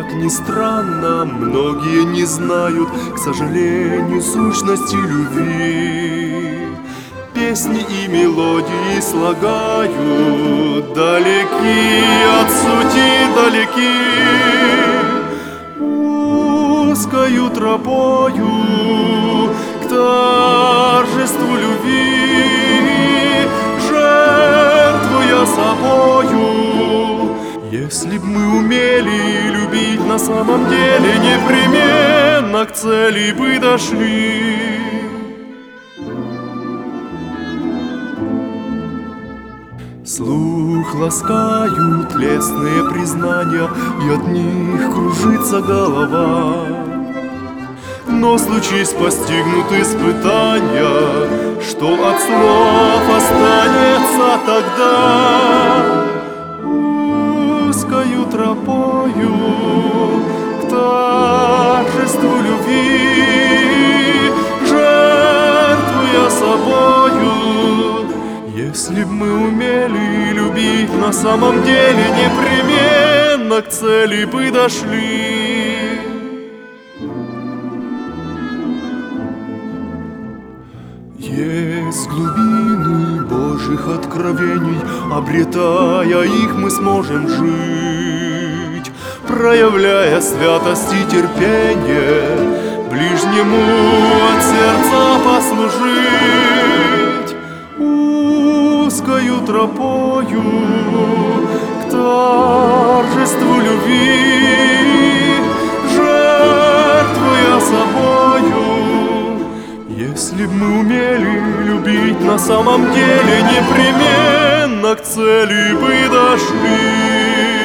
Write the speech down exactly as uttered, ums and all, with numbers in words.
Как ни странно, многие не знают, к сожалению, сущности любви. Песни и мелодии слагают, далеки от сути далеки. Узкою тропою к торжеству любви, жертвуя собою. Если б мы умели любить на самом деле, непременно к цели бы дошли. Слух ласкают лестные признания, и от них кружится голова. Но случись постигнут испытания, что от слов останется тогда? Узкою тропою к торжеству любви, жертвуя собою. Если б мы умели любить на самом деле, непременно к цели бы дошли. Есть глубины Божьих откровений, обретая их, мы сможем жить, проявляя святость и терпение, ближнему от сердца послужить. Узкою тропою к торжеству любви, жертвуя собою. Если б мы умели любить на самом деле, непременно к цели бы дошли.